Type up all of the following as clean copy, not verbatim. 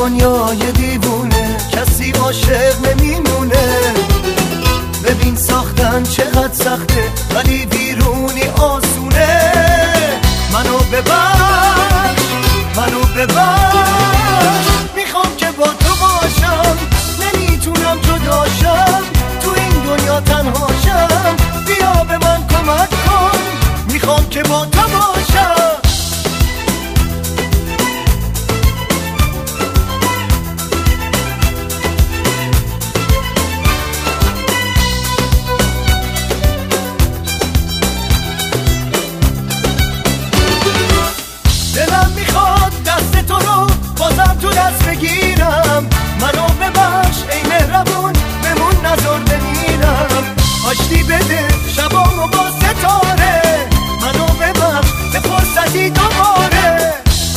دنیای دیوونه کسی عاشق نمیمونه. ببین ساختن چقدر سخته ولی بیرونی آسونه. منو ببخش منو ببخش، میخوام که با تو باشم، نمیتونم جداشم، تو این دنیا تنهاشم. بیا به من کمک کن، میخوام که با تو باشم. دلم میخواد دست تو رو بازم تو دست بگیرم. منو ببخش ای مهربون، بمون نذار بمیرم. آشتی بده شبامو با ستاره، منو ببخش به فرصتی دوباره.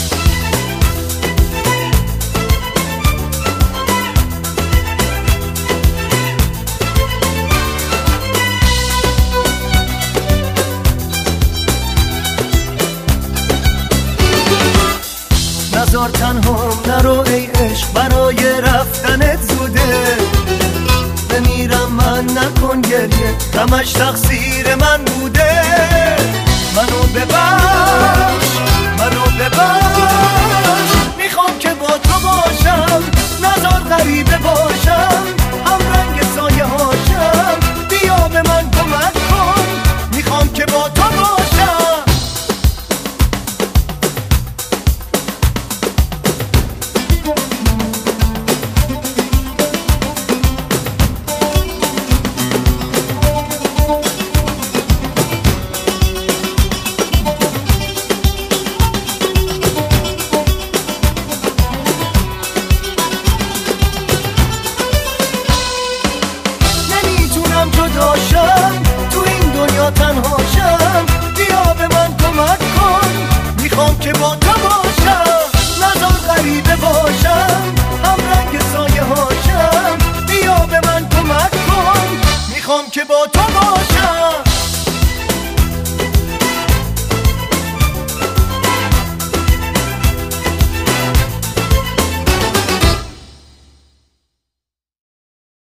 نزار تنهام نرو ای عشق، برای رفتنت زوده. بمیرم من نکن گریه، همش تقصیر من بوده. منو ببخش